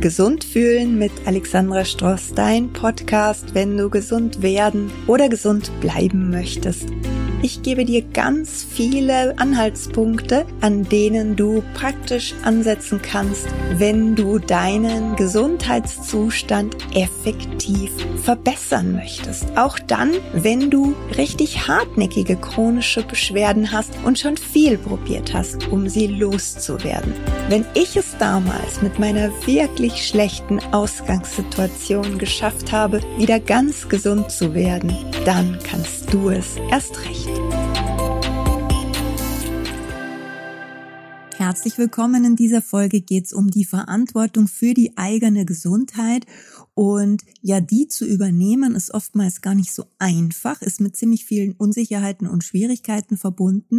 Gesund fühlen mit Alexandra Stross, dein Podcast, wenn du gesund werden oder gesund bleiben möchtest. Ich gebe dir ganz viele Anhaltspunkte, an denen du praktisch ansetzen kannst, wenn du deinen Gesundheitszustand effektiv verbessern möchtest. Auch dann, wenn du richtig hartnäckige chronische Beschwerden hast und schon viel probiert hast, um sie loszuwerden. Wenn ich es damals mit meiner wirklich schlechten Ausgangssituation geschafft habe, wieder ganz gesund zu werden, dann kannst du es erst recht. Herzlich willkommen. In dieser Folge geht es um die Verantwortung für die eigene Gesundheit. Und ja, die zu übernehmen ist oftmals gar nicht so einfach, ist mit ziemlich vielen Unsicherheiten und Schwierigkeiten verbunden.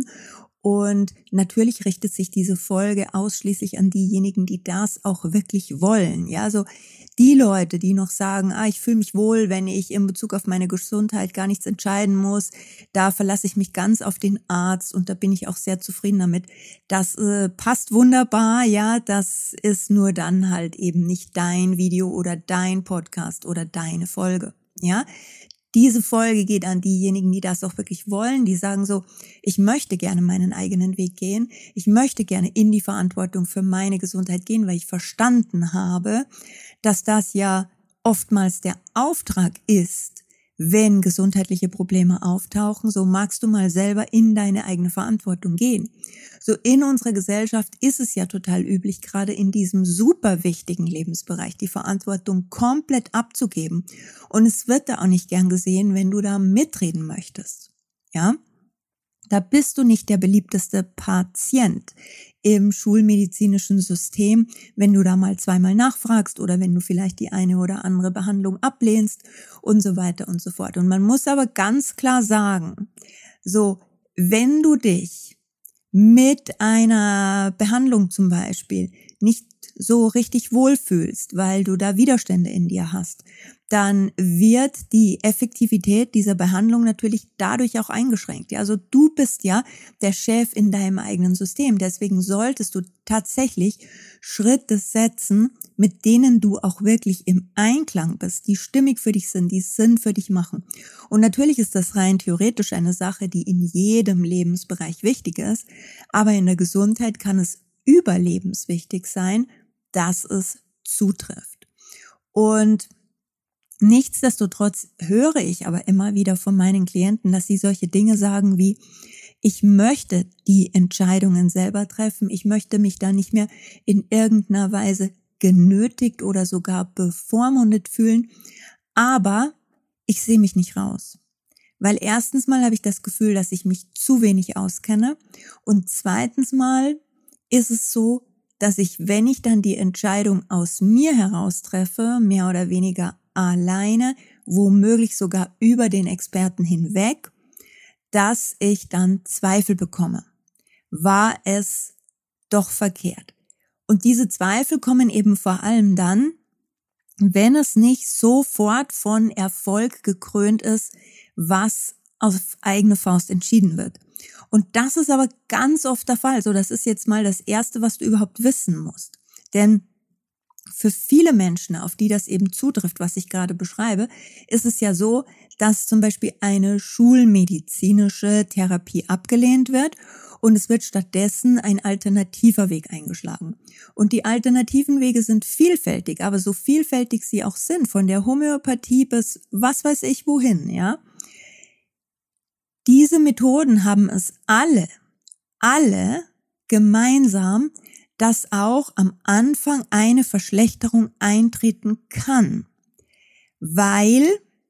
Und natürlich richtet sich diese Folge ausschließlich an diejenigen, die das auch wirklich wollen. Ja, also die Leute, die noch sagen, ich fühle mich wohl, wenn ich in Bezug auf meine Gesundheit gar nichts entscheiden muss, da verlasse ich mich ganz auf den Arzt und da bin ich auch sehr zufrieden damit. Das passt wunderbar, ja, das ist nur dann halt eben nicht dein Video oder dein Podcast oder deine Folge, ja. Diese Folge geht an diejenigen, die das auch wirklich wollen, die sagen so, ich möchte gerne meinen eigenen Weg gehen, ich möchte gerne in die Verantwortung für meine Gesundheit gehen, weil ich verstanden habe, dass das ja oftmals der Auftrag ist, wenn gesundheitliche Probleme auftauchen, so magst du mal selber in deine eigene Verantwortung gehen. So in unserer Gesellschaft ist es ja total üblich, gerade in diesem super wichtigen Lebensbereich die Verantwortung komplett abzugeben. Und es wird da auch nicht gern gesehen, wenn du da mitreden möchtest. Ja? Da bist du nicht der beliebteste Patient im schulmedizinischen System, wenn du da mal zweimal nachfragst oder wenn du vielleicht die eine oder andere Behandlung ablehnst und so weiter und so fort. Und man muss aber ganz klar sagen, so, wenn du dich mit einer Behandlung zum Beispiel nicht so richtig wohlfühlst, weil du da Widerstände in dir hast, dann wird die Effektivität dieser Behandlung natürlich dadurch auch eingeschränkt. Ja, also du bist ja der Chef in deinem eigenen System. Deswegen solltest du tatsächlich Schritte setzen, mit denen du auch wirklich im Einklang bist, die stimmig für dich sind, die Sinn für dich machen. Und natürlich ist das rein theoretisch eine Sache, die in jedem Lebensbereich wichtig ist. Aber in der Gesundheit kann es überlebenswichtig sein, dass es zutrifft. Und nichtsdestotrotz höre ich aber immer wieder von meinen Klienten, dass sie solche Dinge sagen wie, ich möchte die Entscheidungen selber treffen, ich möchte mich da nicht mehr in irgendeiner Weise genötigt oder sogar bevormundet fühlen, aber ich sehe mich nicht raus. Weil erstens mal habe ich das Gefühl, dass ich mich zu wenig auskenne und zweitens mal ist es so, dass ich, wenn ich dann die Entscheidung aus mir heraus treffe, mehr oder weniger alleine, womöglich sogar über den Experten hinweg, dass ich dann Zweifel bekomme. War es doch verkehrt? Und diese Zweifel kommen eben vor allem dann, wenn es nicht sofort von Erfolg gekrönt ist, was auf eigene Faust entschieden wird. Und das ist aber ganz oft der Fall. So, das ist jetzt mal das Erste, was du überhaupt wissen musst. Denn für viele Menschen, auf die das eben zutrifft, was ich gerade beschreibe, ist es ja so, dass zum Beispiel eine schulmedizinische Therapie abgelehnt wird und es wird stattdessen ein alternativer Weg eingeschlagen. Und die alternativen Wege sind vielfältig, aber so vielfältig sie auch sind, von der Homöopathie bis was weiß ich wohin, ja. Diese Methoden haben es alle gemeinsam, dass auch am Anfang eine Verschlechterung eintreten kann, weil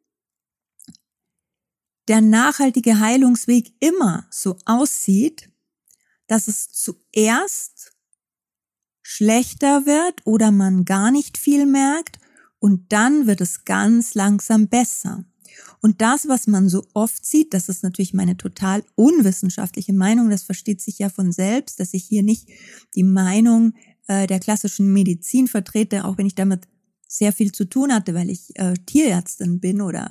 der nachhaltige Heilungsweg immer so aussieht, dass es zuerst schlechter wird oder man gar nicht viel merkt und dann wird es ganz langsam besser. Und das, was man so oft sieht, das ist natürlich meine total unwissenschaftliche Meinung, das versteht sich ja von selbst, dass ich hier nicht die Meinung der klassischen Medizin vertrete, auch wenn ich damit sehr viel zu tun hatte, weil ich Tierärztin bin oder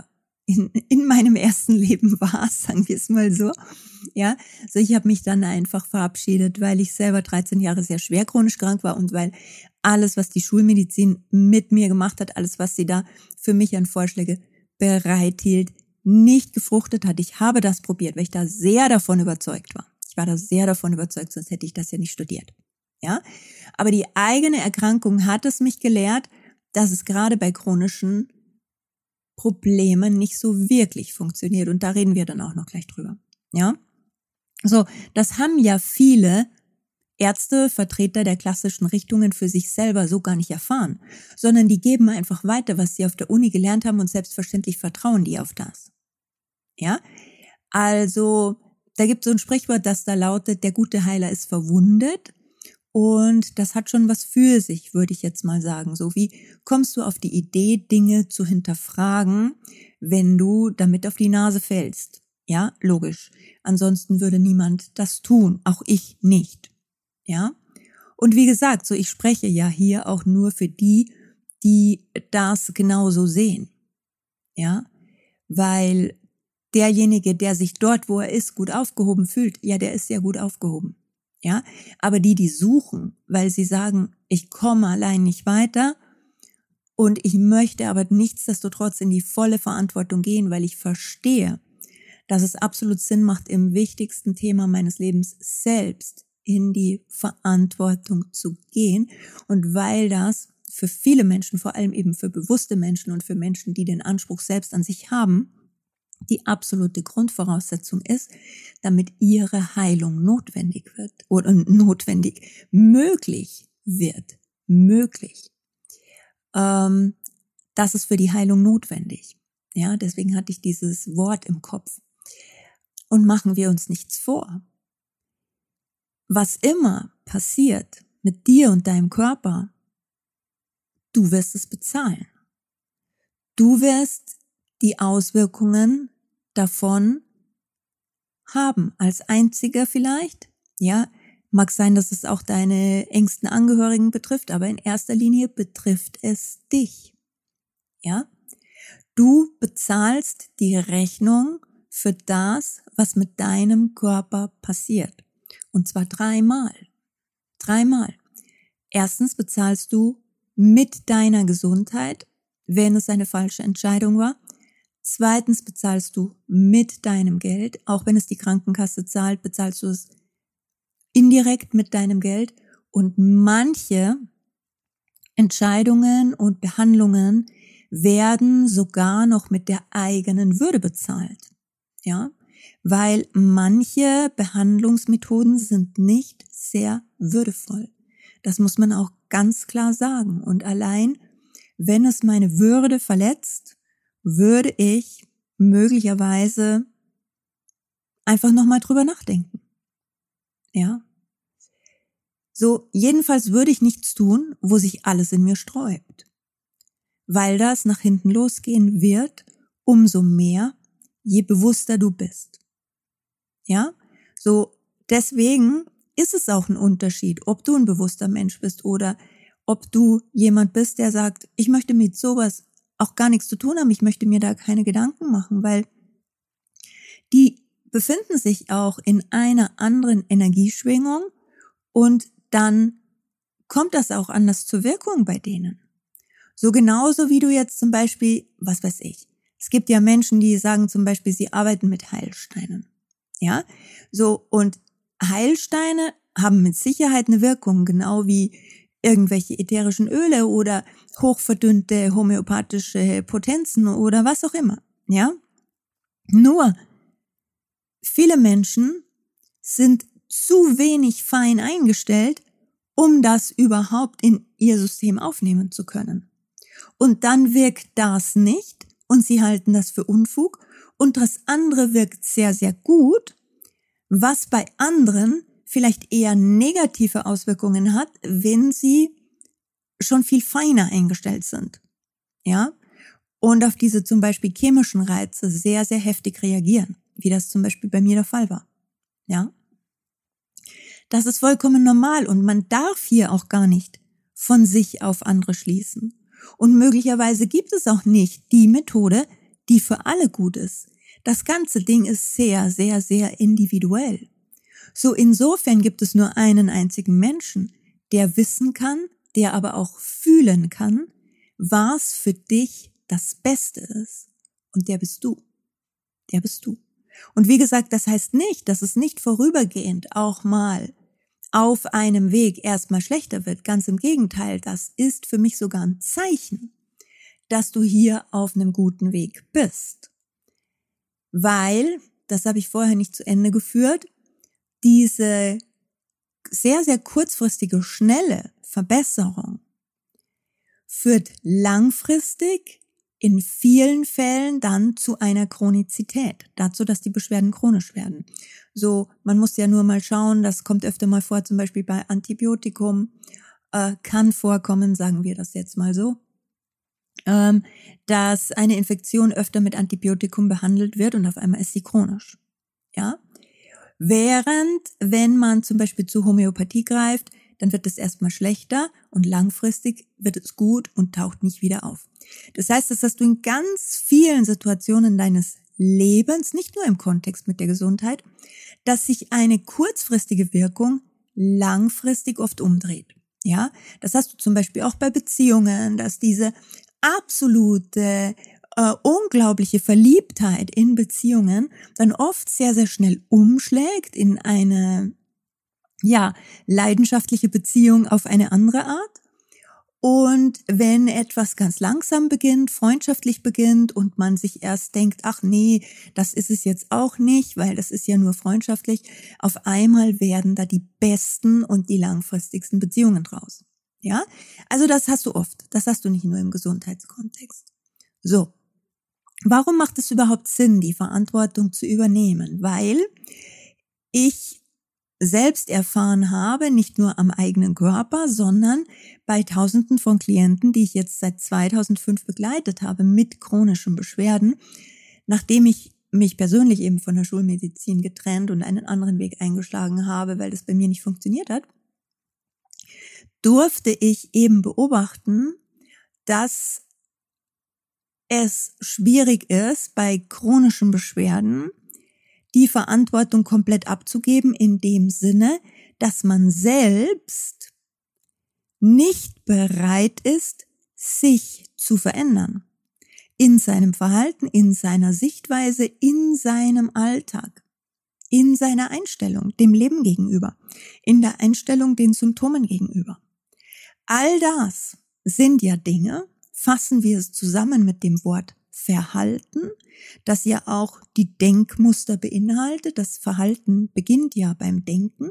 in meinem ersten Leben war, sagen wir es mal so. Ja, so ich habe mich dann einfach verabschiedet, weil ich selber 13 Jahre sehr schwer chronisch krank war und weil alles, was die Schulmedizin mit mir gemacht hat, alles, was sie da für mich an Vorschläge bereithielt, nicht gefruchtet hat. Ich habe das probiert, weil ich da sehr davon überzeugt war. Ich war da sehr davon überzeugt, sonst hätte ich das ja nicht studiert. Ja, aber die eigene Erkrankung hat es mich gelehrt, dass es gerade bei chronischen Problemen nicht so wirklich funktioniert. Und da reden wir dann auch noch gleich drüber. Ja, so, das haben ja viele Ärzte, Vertreter der klassischen Richtungen für sich selber so gar nicht erfahren, sondern die geben einfach weiter, was sie auf der Uni gelernt haben und selbstverständlich vertrauen die auf das. Ja, also da gibt es so ein Sprichwort, das da lautet, der gute Heiler ist verwundet. Und das hat schon was für sich, würde ich jetzt mal sagen. So wie kommst du auf die Idee, Dinge zu hinterfragen, wenn du damit auf die Nase fällst? Ja, logisch. Ansonsten würde niemand das tun, auch ich nicht. Ja? Und wie gesagt, so ich spreche ja hier auch nur für die, die das genauso sehen. Ja? Weil derjenige, der sich dort, wo er ist, gut aufgehoben fühlt, ja, der ist ja gut aufgehoben. Ja, aber die suchen, weil sie sagen, ich komme allein nicht weiter und ich möchte aber nichtsdestotrotz in die volle Verantwortung gehen, weil ich verstehe, dass es absolut Sinn macht, im wichtigsten Thema meines Lebens selbst in die Verantwortung zu gehen und weil das für viele Menschen, vor allem eben für bewusste Menschen und für Menschen, die den Anspruch selbst an sich haben, die absolute Grundvoraussetzung ist, damit ihre Heilung notwendig wird oder möglich wird. Das ist für die Heilung notwendig. Ja, deswegen hatte ich dieses Wort im Kopf. Und machen wir uns nichts vor. Was immer passiert mit dir und deinem Körper, du wirst es bezahlen. Du wirst die Auswirkungen davon haben, als einziger vielleicht. Ja, mag sein, dass es auch deine engsten Angehörigen betrifft, aber in erster Linie betrifft es dich. Ja, du bezahlst die Rechnung für das, was mit deinem Körper passiert. Und zwar 3-mal. 3-mal. Erstens bezahlst du mit deiner Gesundheit, wenn es eine falsche Entscheidung war. Zweitens bezahlst du mit deinem Geld. Auch wenn es die Krankenkasse zahlt, bezahlst du es indirekt mit deinem Geld. Und manche Entscheidungen und Behandlungen werden sogar noch mit der eigenen Würde bezahlt. Ja, weil manche Behandlungsmethoden sind nicht sehr würdevoll. Das muss man auch ganz klar sagen. Und allein, wenn es meine Würde verletzt, würde ich möglicherweise einfach nochmal drüber nachdenken. Ja. So, jedenfalls würde ich nichts tun, wo sich alles in mir sträubt. Weil das nach hinten losgehen wird, umso mehr, je bewusster du bist. Ja. So, deswegen ist es auch ein Unterschied, ob du ein bewusster Mensch bist oder ob du jemand bist, der sagt, ich möchte mit sowas auch gar nichts zu tun haben, ich möchte mir da keine Gedanken machen, weil die befinden sich auch in einer anderen Energieschwingung und dann kommt das auch anders zur Wirkung bei denen. So genauso wie du jetzt zum Beispiel, was weiß ich, es gibt ja Menschen, die sagen zum Beispiel, sie arbeiten mit Heilsteinen. Ja, so und Heilsteine haben mit Sicherheit eine Wirkung, genau wie irgendwelche ätherischen Öle oder hochverdünnte homöopathische Potenzen oder was auch immer, ja? Nur, viele Menschen sind zu wenig fein eingestellt, um das überhaupt in ihr System aufnehmen zu können. Und dann wirkt das nicht und sie halten das für Unfug und das andere wirkt sehr, sehr gut, was bei anderen vielleicht eher negative Auswirkungen hat, wenn sie schon viel feiner eingestellt sind. Ja? Und auf diese zum Beispiel chemischen Reize sehr, sehr heftig reagieren, wie das zum Beispiel bei mir der Fall war. Ja? Das ist vollkommen normal und man darf hier auch gar nicht von sich auf andere schließen. Und möglicherweise gibt es auch nicht die Methode, die für alle gut ist. Das ganze Ding ist sehr, sehr, sehr individuell. So insofern gibt es nur einen einzigen Menschen, der wissen kann, der aber auch fühlen kann, was für dich das Beste ist. Und der bist du. Der bist du. Und wie gesagt, das heißt nicht, dass es nicht vorübergehend auch mal auf einem Weg erstmal schlechter wird. Ganz im Gegenteil, das ist für mich sogar ein Zeichen, dass du hier auf einem guten Weg bist. Weil, das habe ich vorher nicht zu Ende geführt, diese sehr, sehr kurzfristige, schnelle Verbesserung führt langfristig in vielen Fällen dann zu einer Chronizität, dazu, dass die Beschwerden chronisch werden. So, man muss ja nur mal schauen, das kommt öfter mal vor, zum Beispiel bei Antibiotikum, kann vorkommen, sagen wir das jetzt mal so, dass eine Infektion öfter mit Antibiotikum behandelt wird und auf einmal ist sie chronisch. Ja? Während, wenn man zum Beispiel zu Homöopathie greift, dann wird es erstmal schlechter und langfristig wird es gut und taucht nicht wieder auf. Das heißt, das hast du in ganz vielen Situationen deines Lebens, nicht nur im Kontext mit der Gesundheit, dass sich eine kurzfristige Wirkung langfristig oft umdreht. Ja, das hast du zum Beispiel auch bei Beziehungen, dass diese absolute, unglaubliche Verliebtheit in Beziehungen dann oft sehr, sehr schnell umschlägt in eine, leidenschaftliche Beziehung auf eine andere Art. Und wenn etwas ganz langsam beginnt, freundschaftlich beginnt und man sich erst denkt, ach nee, das ist es jetzt auch nicht, weil das ist ja nur freundschaftlich, auf einmal werden da die besten und die langfristigsten Beziehungen draus. Ja? Also das hast du oft. Das hast du nicht nur im Gesundheitskontext. So. Warum macht es überhaupt Sinn, die Verantwortung zu übernehmen? Weil ich selbst erfahren habe, nicht nur am eigenen Körper, sondern bei Tausenden von Klienten, die ich jetzt seit 2005 begleitet habe mit chronischen Beschwerden, nachdem ich mich persönlich eben von der Schulmedizin getrennt und einen anderen Weg eingeschlagen habe, weil das bei mir nicht funktioniert hat, durfte ich eben beobachten, dass es schwierig ist, bei chronischen Beschwerden die Verantwortung komplett abzugeben, in dem Sinne, dass man selbst nicht bereit ist, sich zu verändern. In seinem Verhalten, in seiner Sichtweise, in seinem Alltag, in seiner Einstellung dem Leben gegenüber, in der Einstellung den Symptomen gegenüber. All das sind ja Dinge, fassen wir es zusammen mit dem Wort Verhalten, das ja auch die Denkmuster beinhaltet. Das Verhalten beginnt ja beim Denken.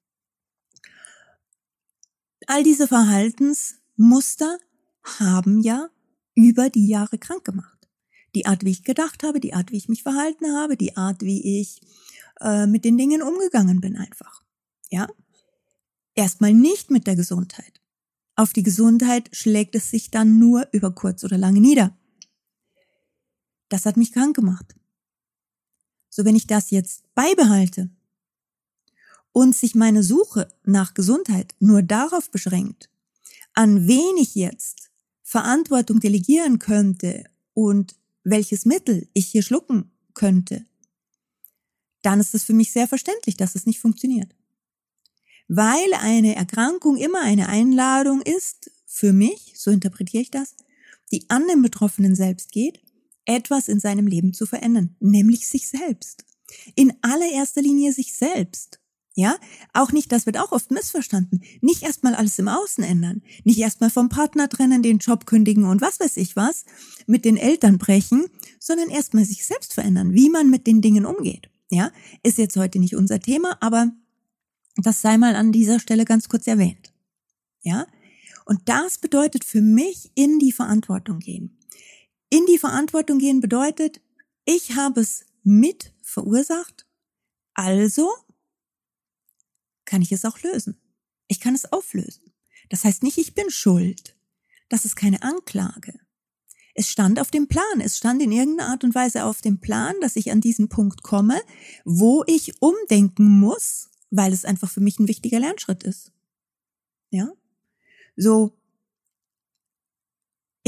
All diese Verhaltensmuster haben ja über die Jahre krank gemacht. Die Art, wie ich gedacht habe, die Art, wie ich mich verhalten habe, die Art, wie ich mit den Dingen umgegangen bin einfach. Ja? Erstmal nicht mit der Gesundheit. Auf die Gesundheit schlägt es sich dann nur über kurz oder lange nieder. Das hat mich krank gemacht. So, wenn ich das jetzt beibehalte und sich meine Suche nach Gesundheit nur darauf beschränkt, an wen ich jetzt Verantwortung delegieren könnte und welches Mittel ich hier schlucken könnte, dann ist es für mich sehr verständlich, dass es nicht funktioniert. Weil eine Erkrankung immer eine Einladung ist, für mich, so interpretiere ich das, die an den Betroffenen selbst geht, etwas in seinem Leben zu verändern, nämlich sich selbst. In allererster Linie sich selbst. Ja, auch nicht, das wird auch oft missverstanden, nicht erstmal alles im Außen ändern, nicht erstmal vom Partner trennen, den Job kündigen und was weiß ich was, mit den Eltern brechen, sondern erstmal sich selbst verändern, wie man mit den Dingen umgeht. Ja, ist jetzt heute nicht unser Thema, aber das sei mal an dieser Stelle ganz kurz erwähnt. Ja, und das bedeutet für mich in die Verantwortung gehen. In die Verantwortung gehen bedeutet, ich habe es mit verursacht, also kann ich es auch lösen. Ich kann es auflösen. Das heißt nicht, ich bin schuld. Das ist keine Anklage. Es stand auf dem Plan. Es stand in irgendeiner Art und Weise auf dem Plan, dass ich an diesen Punkt komme, wo ich umdenken muss, weil es einfach für mich ein wichtiger Lernschritt ist. Ja? So.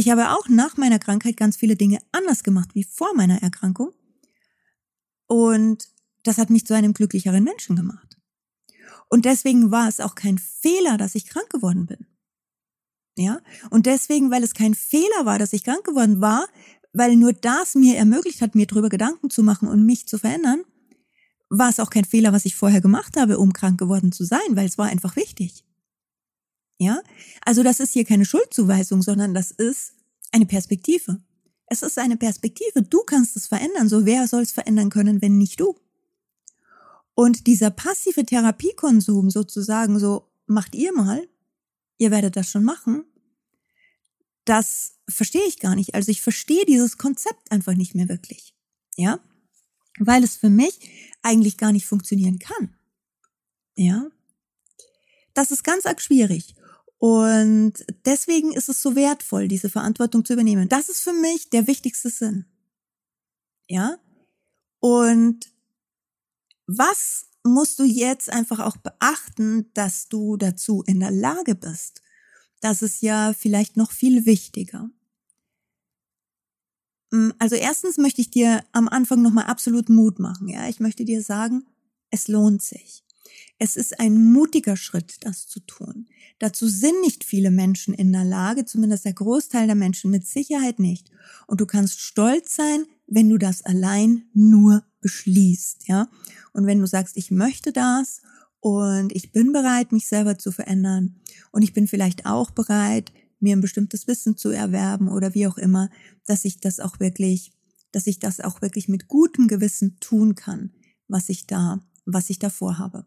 Ich habe auch nach meiner Krankheit ganz viele Dinge anders gemacht wie vor meiner Erkrankung. Und das hat mich zu einem glücklicheren Menschen gemacht. Und deswegen war es auch kein Fehler, dass ich krank geworden bin. Ja? Und deswegen, weil es kein Fehler war, dass ich krank geworden war, weil nur das mir ermöglicht hat, mir darüber Gedanken zu machen und mich zu verändern, war es auch kein Fehler, was ich vorher gemacht habe, um krank geworden zu sein, weil es war einfach wichtig. Ja? Also das ist hier keine Schuldzuweisung, sondern das ist eine Perspektive. Es ist eine Perspektive. Du kannst es verändern. So, wer soll es verändern können, wenn nicht du? Und dieser passive Therapiekonsum sozusagen, so macht ihr mal, ihr werdet das schon machen, das verstehe ich gar nicht. Also ich verstehe dieses Konzept einfach nicht mehr wirklich. Ja? Weil es für mich eigentlich gar nicht funktionieren kann. Ja? Das ist ganz arg schwierig. Und deswegen ist es so wertvoll, diese Verantwortung zu übernehmen. Das ist für mich der wichtigste Sinn. Ja? Und was musst du jetzt einfach auch beachten, dass du dazu in der Lage bist? Das ist ja vielleicht noch viel wichtiger. Also erstens möchte ich dir am Anfang nochmal absolut Mut machen. Ja? Ich möchte dir sagen, es lohnt sich. Es ist ein mutiger Schritt, das zu tun. Dazu sind nicht viele Menschen in der Lage, zumindest der Großteil der Menschen mit Sicherheit nicht. Und du kannst stolz sein, wenn du das allein nur beschließt, ja. Und wenn du sagst, ich möchte das und ich bin bereit, mich selber zu verändern und ich bin vielleicht auch bereit, mir ein bestimmtes Wissen zu erwerben oder wie auch immer, dass ich das auch wirklich mit gutem Gewissen tun kann, was ich da vorhabe.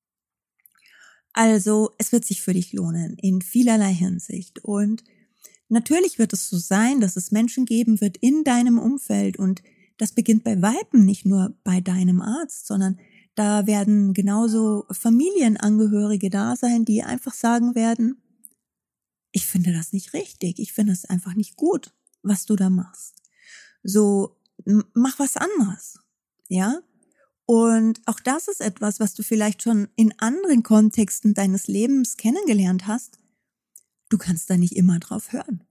Also, es wird sich für dich lohnen, in vielerlei Hinsicht. Und natürlich wird es so sein, dass es Menschen geben wird in deinem Umfeld. Und das beginnt bei Weitem, nicht nur bei deinem Arzt, sondern da werden genauso Familienangehörige da sein, die einfach sagen werden, ich finde das nicht richtig, ich finde es einfach nicht gut, was du da machst. So, mach was anderes, ja? Und auch das ist etwas, was du vielleicht schon in anderen Kontexten deines Lebens kennengelernt hast. Du kannst da nicht immer drauf hören.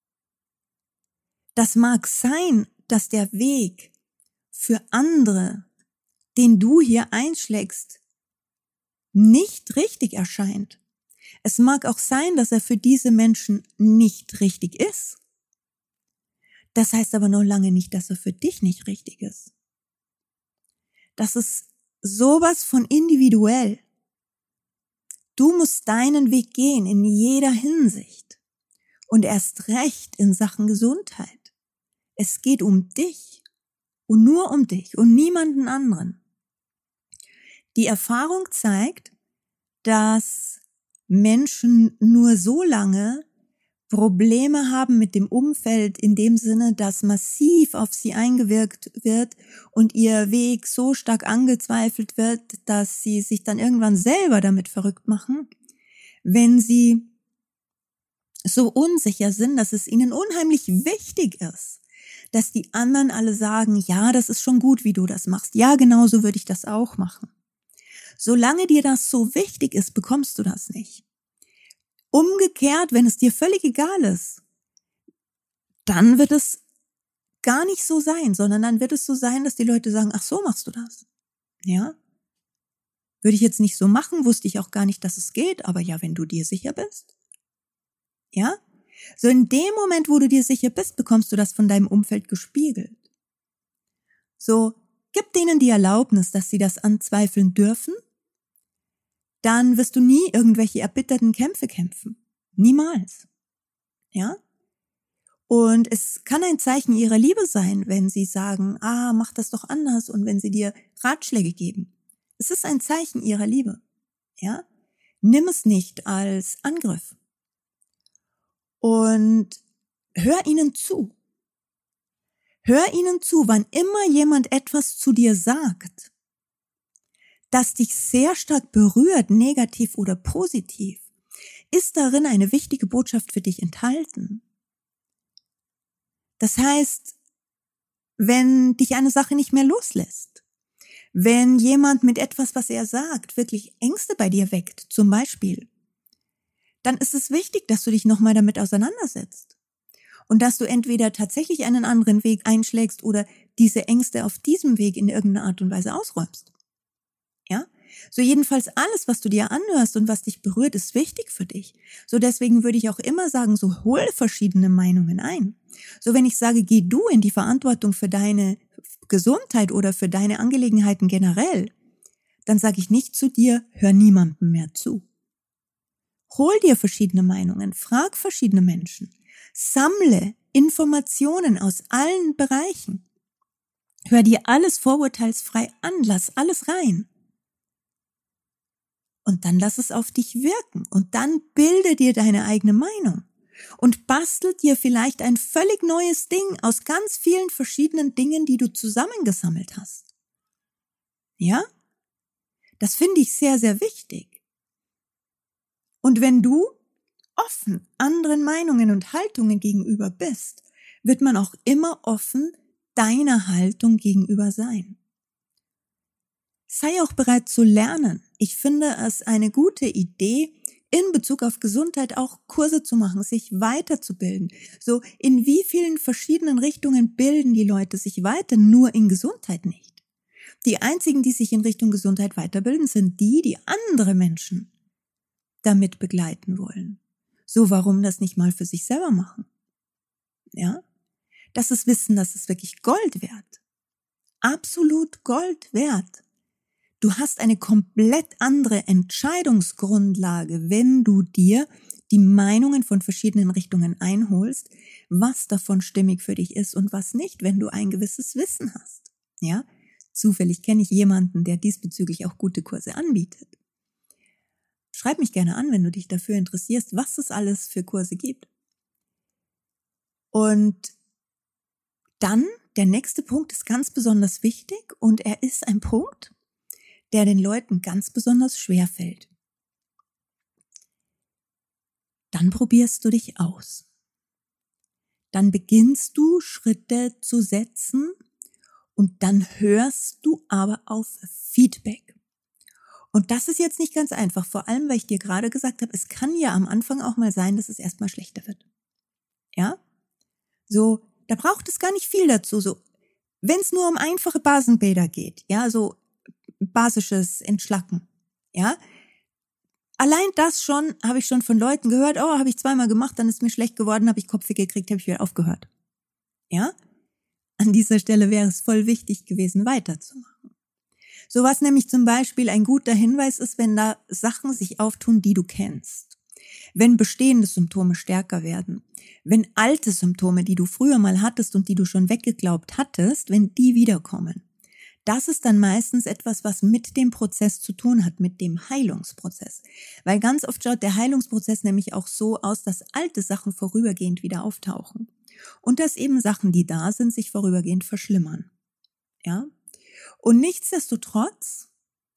Das mag sein, dass der Weg für andere, den du hier einschlägst, nicht richtig erscheint. Es mag auch sein, dass er für diese Menschen nicht richtig ist. Das heißt aber noch lange nicht, dass er für dich nicht richtig ist. Das ist sowas von individuell. Du musst deinen Weg gehen in jeder Hinsicht und erst recht in Sachen Gesundheit. Es geht um dich und nur um dich und niemanden anderen. Die Erfahrung zeigt, dass Menschen nur so lange Probleme haben mit dem Umfeld in dem Sinne, dass massiv auf sie eingewirkt wird und ihr Weg so stark angezweifelt wird, dass sie sich dann irgendwann selber damit verrückt machen, wenn sie so unsicher sind, dass es ihnen unheimlich wichtig ist, dass die anderen alle sagen, ja, das ist schon gut, wie du das machst. Ja, genau so würde ich das auch machen. Solange dir das so wichtig ist, bekommst du das nicht. Umgekehrt, wenn es dir völlig egal ist, dann wird es gar nicht so sein, sondern dann wird es so sein, dass die Leute sagen, ach so machst du das. Ja? Würde ich jetzt nicht so machen, wusste ich auch gar nicht, dass es geht, aber ja, wenn du dir sicher bist. Ja? So in dem Moment, wo du dir sicher bist, bekommst du das von deinem Umfeld gespiegelt. So, gib denen die Erlaubnis, dass sie das anzweifeln dürfen, dann wirst du nie irgendwelche erbitterten Kämpfe kämpfen. Niemals. Ja? Und es kann ein Zeichen ihrer Liebe sein, wenn sie sagen, mach das doch anders und wenn sie dir Ratschläge geben. Es ist ein Zeichen ihrer Liebe. Ja? Nimm es nicht als Angriff. Und hör ihnen zu. Hör ihnen zu, wann immer jemand etwas zu dir sagt, das dich sehr stark berührt, negativ oder positiv, ist darin eine wichtige Botschaft für dich enthalten. Das heißt, wenn dich eine Sache nicht mehr loslässt, wenn jemand mit etwas, was er sagt, wirklich Ängste bei dir weckt, zum Beispiel, dann ist es wichtig, dass du dich nochmal damit auseinandersetzt. Und dass du entweder tatsächlich einen anderen Weg einschlägst oder diese Ängste auf diesem Weg in irgendeiner Art und Weise ausräumst. Ja? So jedenfalls alles, was du dir anhörst und was dich berührt, ist wichtig für dich. So deswegen würde ich auch immer sagen, so hol verschiedene Meinungen ein. So wenn ich sage, geh du in die Verantwortung für deine Gesundheit oder für deine Angelegenheiten generell, dann sage ich nicht zu dir, hör niemandem mehr zu. Hol dir verschiedene Meinungen, frag verschiedene Menschen, sammle Informationen aus allen Bereichen. Hör dir alles vorurteilsfrei an, lass alles rein. Und dann lass es auf dich wirken und dann bilde dir deine eigene Meinung und bastel dir vielleicht ein völlig neues Ding aus ganz vielen verschiedenen Dingen, die du zusammengesammelt hast. Ja? Das finde ich sehr, sehr wichtig. Und wenn du offen anderen Meinungen und Haltungen gegenüber bist, wird man auch immer offen deiner Haltung gegenüber sein. Sei auch bereit zu lernen. Ich finde es eine gute Idee, in Bezug auf Gesundheit auch Kurse zu machen, sich weiterzubilden. So, in wie vielen verschiedenen Richtungen bilden die Leute sich weiter, nur in Gesundheit nicht. Die einzigen, die sich in Richtung Gesundheit weiterbilden, sind die andere Menschen damit begleiten wollen. So, warum das nicht mal für sich selber machen? Ja? Das ist Wissen, das ist wirklich Gold wert. Absolut Gold wert. Du hast eine komplett andere Entscheidungsgrundlage, wenn du dir die Meinungen von verschiedenen Richtungen einholst, was davon stimmig für dich ist und was nicht, wenn du ein gewisses Wissen hast. Ja? Zufällig kenne ich jemanden, der diesbezüglich auch gute Kurse anbietet. Schreib mich gerne an, wenn du dich dafür interessierst, was es alles für Kurse gibt. Und dann, der nächste Punkt ist ganz besonders wichtig und er ist ein Punkt, der den Leuten ganz besonders schwer fällt. Dann probierst du dich aus. Dann beginnst du Schritte zu setzen und dann hörst du aber auf Feedback. Und das ist jetzt nicht ganz einfach, vor allem, weil ich dir gerade gesagt habe, es kann ja am Anfang auch mal sein, dass es erstmal schlechter wird. Ja? So, da braucht es gar nicht viel dazu. So, wenn es nur um einfache Basenbäder geht, ja, so basisches Entschlacken, ja. Allein das schon, habe ich schon von Leuten gehört, oh, habe ich 2-mal gemacht, dann ist mir schlecht geworden, habe ich Kopfweh gekriegt, habe ich wieder aufgehört. Ja. An dieser Stelle wäre es voll wichtig gewesen, weiterzumachen. So was nämlich zum Beispiel ein guter Hinweis ist, wenn da Sachen sich auftun, die du kennst. Wenn bestehende Symptome stärker werden. Wenn alte Symptome, die du früher mal hattest und die du schon weggeglaubt hattest, wenn die wiederkommen. Das ist dann meistens etwas, was mit dem Prozess zu tun hat, mit dem Heilungsprozess. Weil ganz oft schaut der Heilungsprozess nämlich auch so aus, dass alte Sachen vorübergehend wieder auftauchen. Und dass eben Sachen, die da sind, sich vorübergehend verschlimmern. Ja? Und nichtsdestotrotz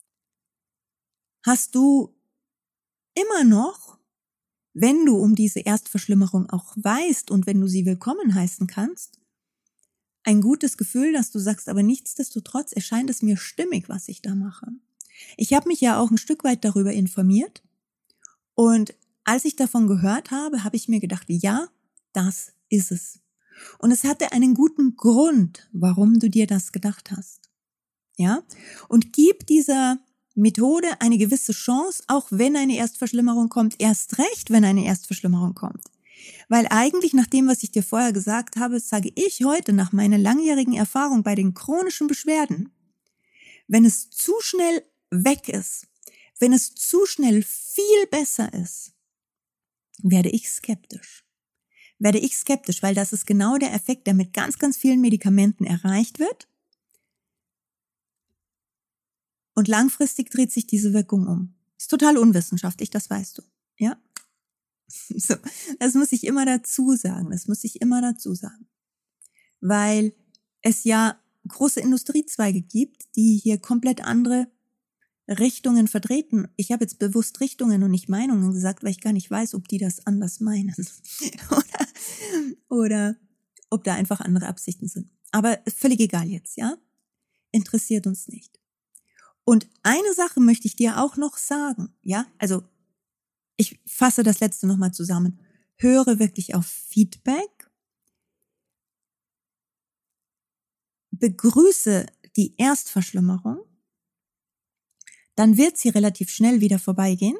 hast du immer noch, wenn du um diese Erstverschlimmerung auch weißt und wenn du sie willkommen heißen kannst, ein gutes Gefühl, dass du sagst, aber nichtsdestotrotz erscheint es mir stimmig, was ich da mache. Ich habe mich ja auch ein Stück weit darüber informiert und als ich davon gehört habe, habe ich mir gedacht, ja, das ist es. Und es hatte einen guten Grund, warum du dir das gedacht hast. Ja? Und gib dieser Methode eine gewisse Chance, auch wenn eine Erstverschlimmerung kommt, erst recht, wenn eine Erstverschlimmerung kommt. Weil eigentlich nach dem, was ich dir vorher gesagt habe, sage ich heute nach meiner langjährigen Erfahrung bei den chronischen Beschwerden, wenn es zu schnell weg ist, wenn es zu schnell viel besser ist, werde ich skeptisch. Weil das ist genau der Effekt, der mit ganz, ganz vielen Medikamenten erreicht wird. Und langfristig dreht sich diese Wirkung um. Ist total unwissenschaftlich, das weißt du. Ja? So, das muss ich immer dazu sagen. Weil es ja große Industriezweige gibt, die hier komplett andere Richtungen vertreten. Ich habe jetzt bewusst Richtungen und nicht Meinungen gesagt, weil ich gar nicht weiß, ob die das anders meinen. oder ob da einfach andere Absichten sind. Aber völlig egal jetzt, ja? Interessiert uns nicht. Und eine Sache möchte ich dir auch noch sagen, ja? Also, ich fasse das letzte nochmal zusammen. Höre wirklich auf Feedback. begrüße die Erstverschlimmerung, dann wird sie relativ schnell wieder vorbeigehen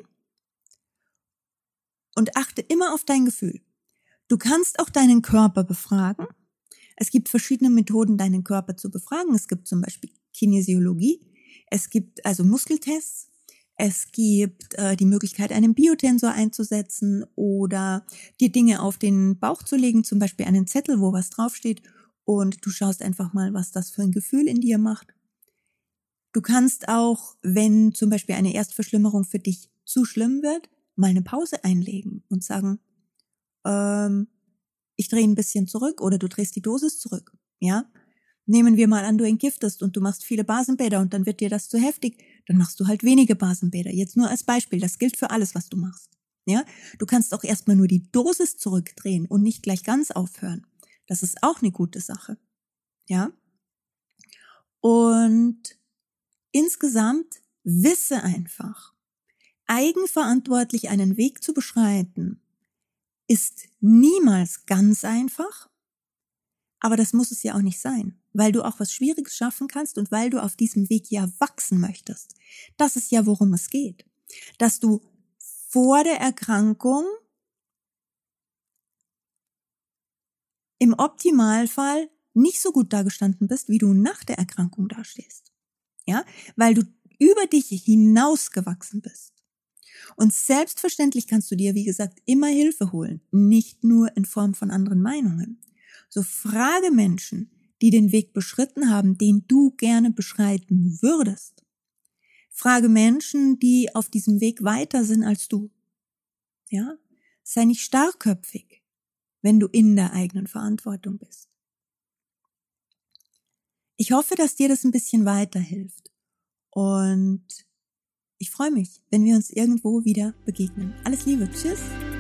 und achte immer auf dein Gefühl. Du kannst auch deinen Körper befragen. Es gibt verschiedene Methoden, deinen Körper zu befragen. Es gibt zum Beispiel Kinesiologie, es gibt also Muskeltests, es gibt die Möglichkeit, einen Biotensor einzusetzen oder dir Dinge auf den Bauch zu legen, zum Beispiel einen Zettel, wo was draufsteht und du schaust einfach mal, was das für ein Gefühl in dir macht. Du kannst auch, wenn zum Beispiel eine Erstverschlimmerung für dich zu schlimm wird, mal eine Pause einlegen und sagen, ich drehe ein bisschen zurück oder du drehst die Dosis zurück, ja? Nehmen wir mal an, du entgiftest und du machst viele Basenbäder und dann wird dir das zu heftig, dann machst du halt wenige Basenbäder. Jetzt nur als Beispiel, das gilt für alles, was du machst. Ja? Du kannst auch erstmal nur die Dosis zurückdrehen und nicht gleich ganz aufhören. Das ist auch eine gute Sache. Ja? Und insgesamt wisse einfach, eigenverantwortlich einen Weg zu beschreiten, ist niemals ganz einfach, aber das muss es ja auch nicht sein, weil du auch was Schwieriges schaffen kannst und weil du auf diesem Weg ja wachsen möchtest. Das ist ja, worum es geht. Dass du vor der Erkrankung im Optimalfall nicht so gut dagestanden bist, wie du nach der Erkrankung dastehst. Ja, weil du über dich hinausgewachsen bist. Und selbstverständlich kannst du dir, wie gesagt, immer Hilfe holen, nicht nur in Form von anderen Meinungen. So frage Menschen, die den Weg beschritten haben, den du gerne beschreiten würdest. Frage Menschen, die auf diesem Weg weiter sind als du. Ja? Sei nicht starrköpfig, wenn du in der eigenen Verantwortung bist. Ich hoffe, dass dir das ein bisschen weiterhilft. Und ich freue mich, wenn wir uns irgendwo wieder begegnen. Alles Liebe. Tschüss.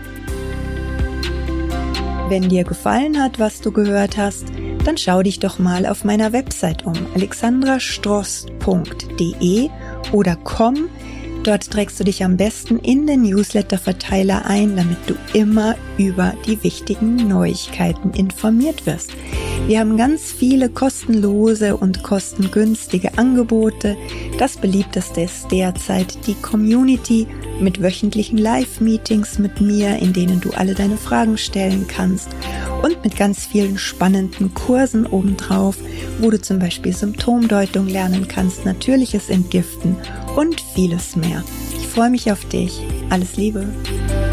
Wenn dir gefallen hat, was du gehört hast, dann schau dich doch mal auf meiner Website um, alexandrastrost.de oder komm. Dort trägst du dich am besten in den Newsletter-Verteiler ein, damit du immer über die wichtigen Neuigkeiten informiert wirst. Wir haben ganz viele kostenlose und kostengünstige Angebote. Das beliebteste ist derzeit die Community mit wöchentlichen Live-Meetings mit mir, in denen du alle deine Fragen stellen kannst und mit ganz vielen spannenden Kursen obendrauf, wo du zum Beispiel Symptomdeutung lernen kannst, natürliches Entgiften und vieles mehr. Ich freue mich auf dich. Alles Liebe.